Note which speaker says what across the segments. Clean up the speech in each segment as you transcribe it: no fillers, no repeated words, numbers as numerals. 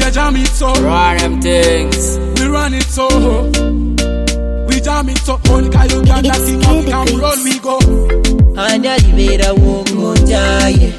Speaker 1: We jam it so.
Speaker 2: Run them things.
Speaker 1: We run it so. We jam it so. Only can you get that thing up, can roll we go.
Speaker 3: Anya libera wongo jaye.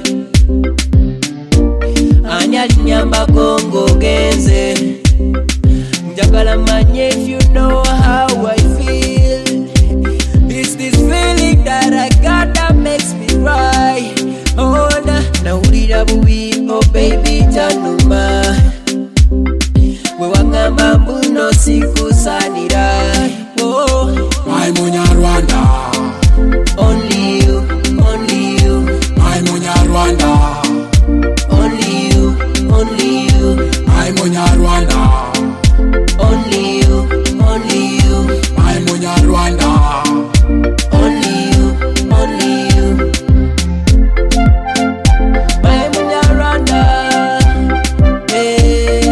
Speaker 3: Anya linyamba kongo genze. Njagala manye if you know how I feel. It's this feeling that I got that makes me right. Oh na urira buwi, oh baby tanuma. We wangamba mbuno sikusanira. Oh
Speaker 1: my Munya Rwanda.
Speaker 3: Only you, only you.
Speaker 1: My Munya Rwanda.
Speaker 3: Only you, only you.
Speaker 1: My Munya Rwanda.
Speaker 3: Only you, only you.
Speaker 1: My Munya Rwanda.
Speaker 3: Only you, only you. My Munya Rwanda. Hey,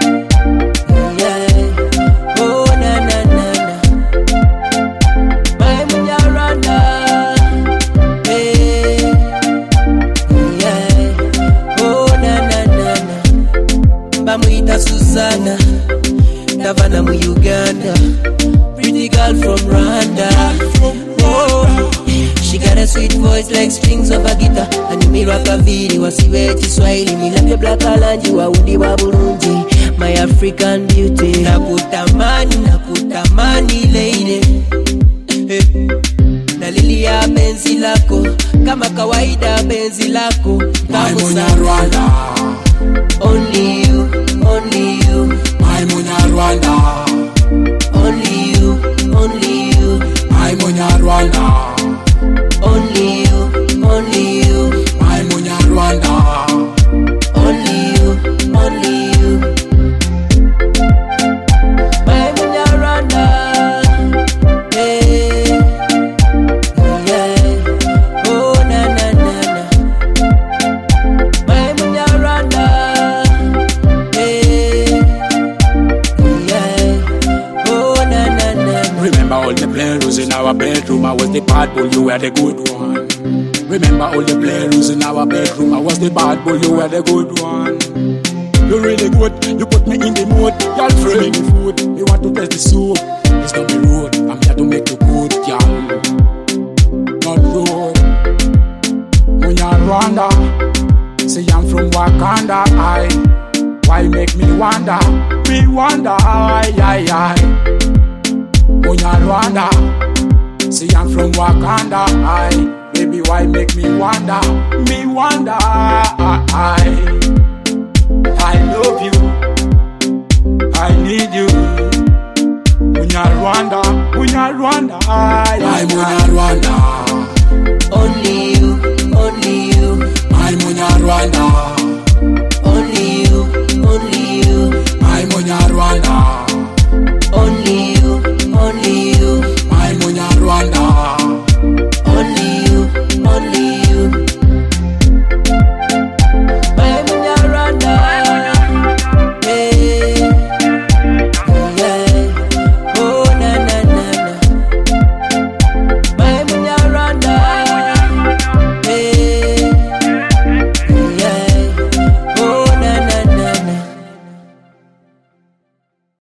Speaker 3: yeah. Oh na na na na. My Munya Rwanda. Hey, yeah. Oh na na na na. Bamuita Susanna. Davana mu Uganda, pretty girl from Rwanda. Oh, she got a sweet voice like strings of a guitar. And me rock a video, wasiwe Kiswahili. Me love your black alanji, waudi wa Burundi. My African beauty. Nakutamani lady. Nalilia penzi lako, kama kawaida penzi lako.
Speaker 1: My Munya Rwanda.
Speaker 3: Only you, only you.
Speaker 1: My Munya Rwanda.
Speaker 3: Only you, only you.
Speaker 1: My Munya Rwanda.
Speaker 3: Only you, only you.
Speaker 1: My Munya Rwanda.
Speaker 3: Only you, only you. My Munya Rwanda. Hey, yeah. Oh na na na na. My Munya Rwanda. Hey, yeah. Oh na na na.
Speaker 1: Remember all the players in our bedroom, I was the bad boy, you were the good one. Remember all the players in our bedroom, I was the bad boy, you were the good one. You're really good, you put me in the mood. Y'all throw me the food, you want to test the soup. It's not the road, I'm here to make you good, y'all. Not road. Munya Rwanda, say I'm from Wakanda, why make me wonder, I. Munya Rwanda, say I'm from Wakanda, baby why make me wonder, I.